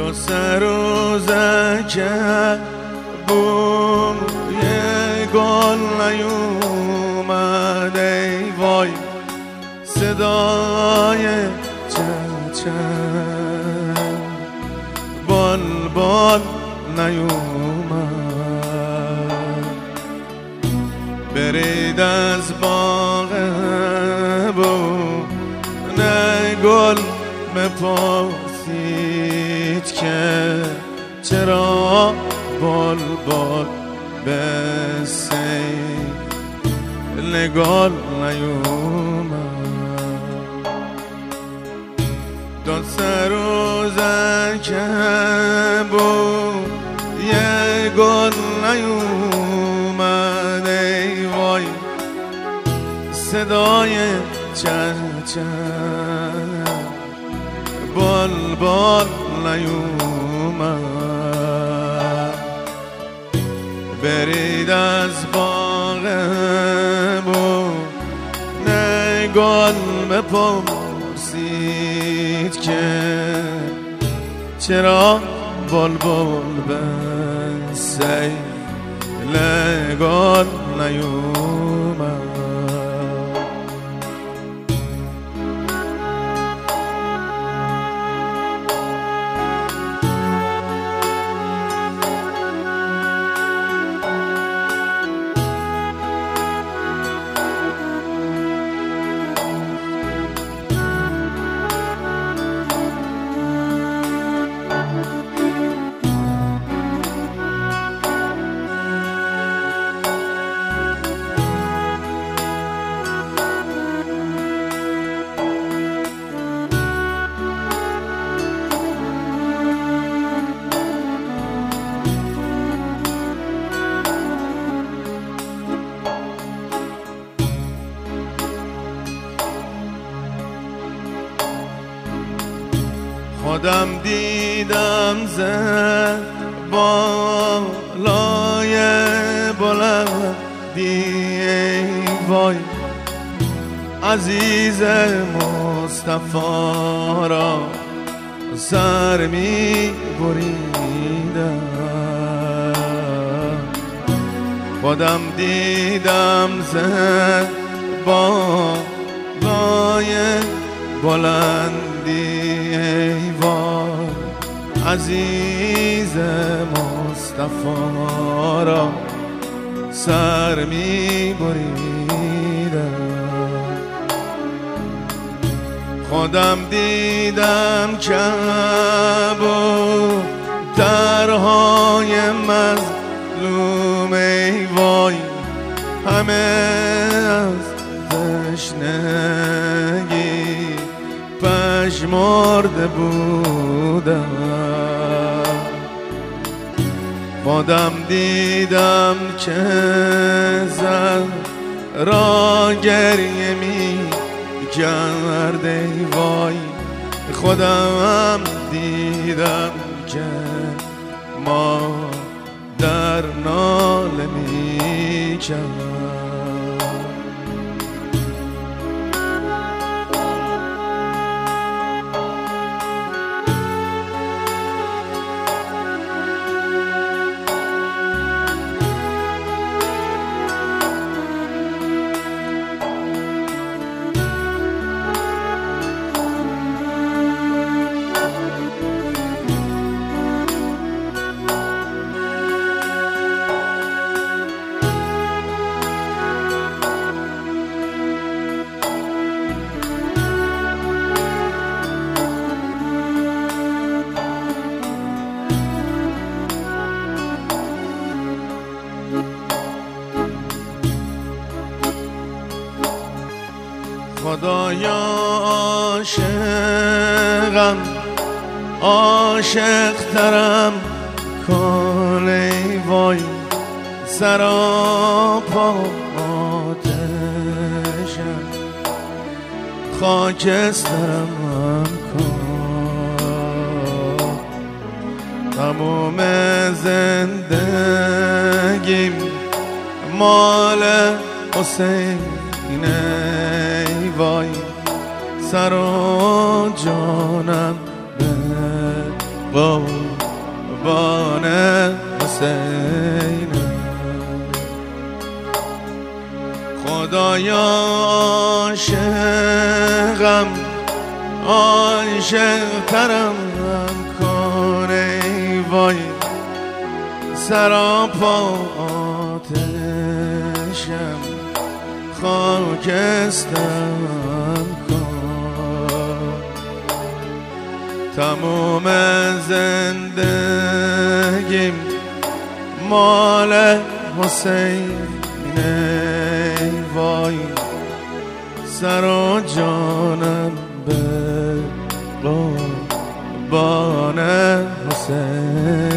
دو سه روزه که بوی گل نیومد ای وای صدای چهچه بلبل نیومد برید از باغ بون گل بپرسید که چرا بلبل به سیل گل نیومد دو سه روزه که بود یه گل نیومد ای وای صدای چهچه بلبل نیومد برید از باغ بون گل بپرسید که چرا بلبل به سیل گل نیومد خودم دیدم ز بالای بلندی ای وای عزیز مصطفی را سر می بریدم خودم دیدم ز بالای بلندی ای وای عزیز مصطفی را سر می بریدم خودم دیدم کبوترهای مظلوم ای وای همه از تشنگی پژمرده بودم خودم دیدم که زهرا گریه می کرد ای وای خودم دیدم که مادر ناله می کرد خدایا عاشقم عاشق ترم کن ای وای سراپا آتشم خاکسترم کن تموم زندگیم مال حسین ای وای سر و جانم به قربان حسین. خدایا عاشقم عاشق‌ترم کن ای وای، سراپا آتشم خاکستر کن. تموم زندگیم مال حسین ای وای، سر و جانم به قربان حسین.